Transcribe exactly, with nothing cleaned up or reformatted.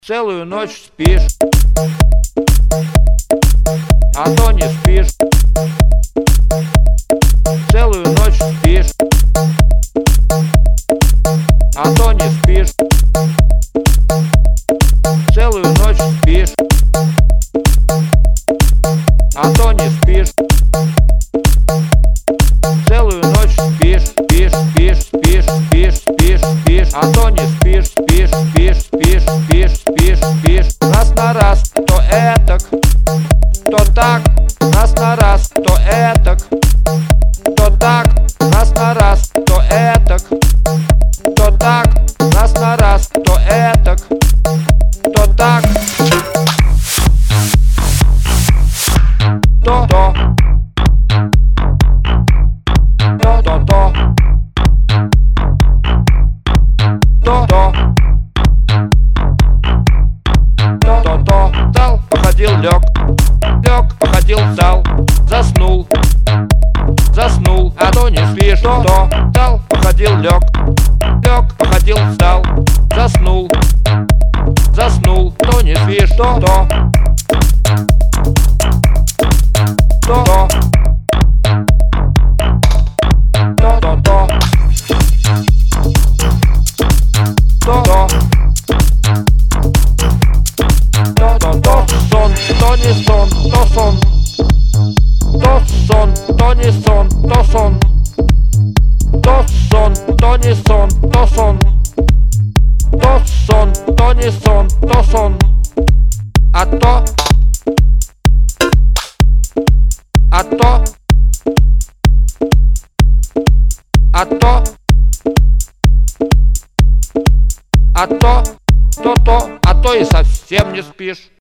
Целую ночь спишь, а то не спишь. Целую ночь спишь, а то не спишь. Целую ночь спишь, а то не спишь. Целую ночь спишь, спишь, спишь, спишь, спишь, спишь, спишь, а то не спишь, спишь, спишь, спишь, спишь, спишь, спишь. Раз на раз, то этак, то так, раз на раз, то этак, то так, раз на раз, то этак, то так, раз на раз, то этак, то так, то то, то то то, то то, то то то. Встал, походил, лег, лег, походил, встал, заснул, заснул, а то не спишь. То то, встал, походил, лег, лег, походил, встал, заснул, заснул, то не спишь. То то, то то, то то то, то то, то то то. Сон, то не сон, то сон, то сон, то не сон, то сон, то сон, то не сон, то сон, то сон, то не сон, то сон, а то, а то, а то, а то, то то, а то и совсем не спишь.